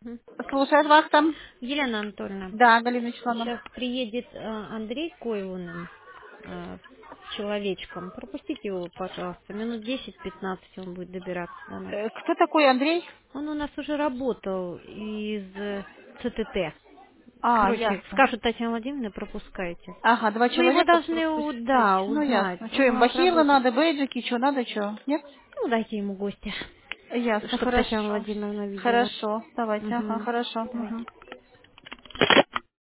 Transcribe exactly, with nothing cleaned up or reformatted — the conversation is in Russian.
Мгм. Слушает вас там. Елена Анатольевна, Да, Галина Вячеславовна. сейчас приедет э, Андрей Койлуnen э, с человечком. Пропустите его, пожалуйста. Минут десять-пятнадцать он будет добираться до нас. Э, Кто такой Андрей? Он у нас уже работал из э, ЦТТ. А, Короче, ясно. скажет Татьяна Владимировна, пропускайте. Ага, два Вы его человека должны, у- пропускать. да, Ну, узнать. ясно. Что Он у им, нас бахилы работает. надо, бейджики, что надо, что? Нет? Ну, дайте ему гостя, Ясно, чтобы Татьяна хорошо. Владимировна видела. Хорошо, давайте, ага, Угу. хорошо. Давайте. Угу.